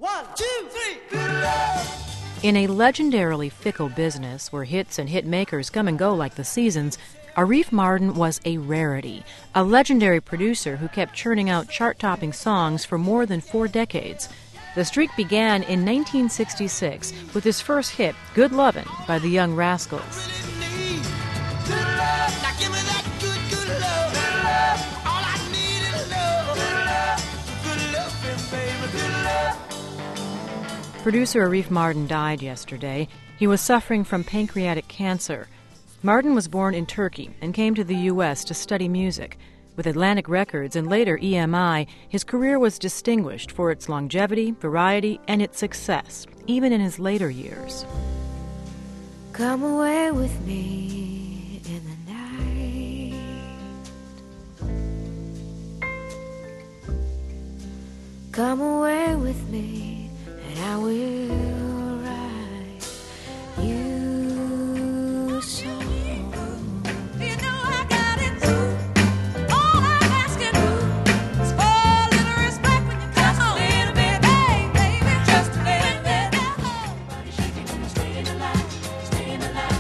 1, 2, 3. Good love. In a legendarily fickle business where hits and hit makers come and go like the seasons, Arif Mardin was a rarity, a legendary producer who kept churning out chart-topping songs for more than 4 decades. The streak began in 1966 with his first hit, Good Lovin' by the Young Rascals. Producer Arif Mardin died yesterday. He was suffering from pancreatic cancer. Mardin was born in Turkey and came to the U.S. to study music. With Atlantic Records and later EMI, his career was distinguished for its longevity, variety, and its success, even in his later years. Come away with me in the night. Come away with me and I will write you a song. You know I got it too. All I'm asking you is for a little respect when you come home. Just a little bit, hey, baby, just a little bit. Body shaking and staying alive, staying alive.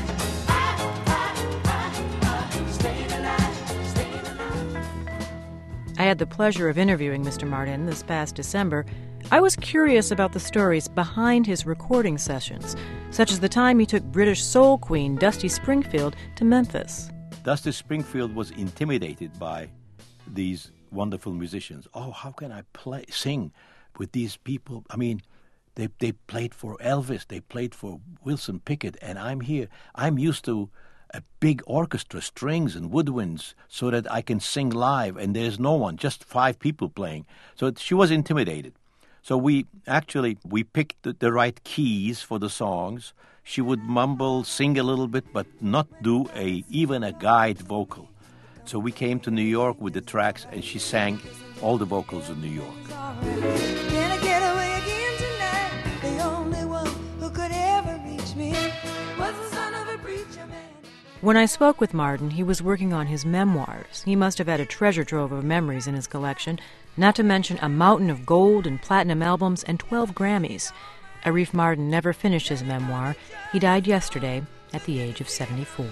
Staying alive, staying alive. I had the pleasure of interviewing Mr. Mardin this past December. I was curious about the stories behind his recording sessions, such as the time he took British soul queen Dusty Springfield to Memphis. Dusty Springfield was intimidated by these wonderful musicians. Oh, how can I sing with these people? I mean, they played for Elvis, they played for Wilson Pickett, and I'm here. I'm used to a big orchestra, strings and woodwinds, so that I can sing live, and there's no one, just 5 people playing. So she was intimidated. So we picked the right keys for the songs. She would mumble, sing a little bit, but not do even a guide vocal. So we came to New York with the tracks, and she sang all the vocals in New York. Can I get away again tonight? The only one who could ever reach me was the son of a preacher man. When I spoke with Mardin, he was working on his memoirs. He must have had a treasure trove of memories in his collection, not to mention a mountain of gold and platinum albums and 12 Grammys. Arif Mardin never finished his memoir. He died yesterday at the age of 74.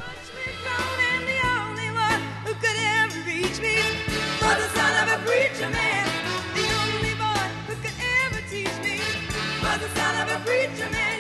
Preacher man.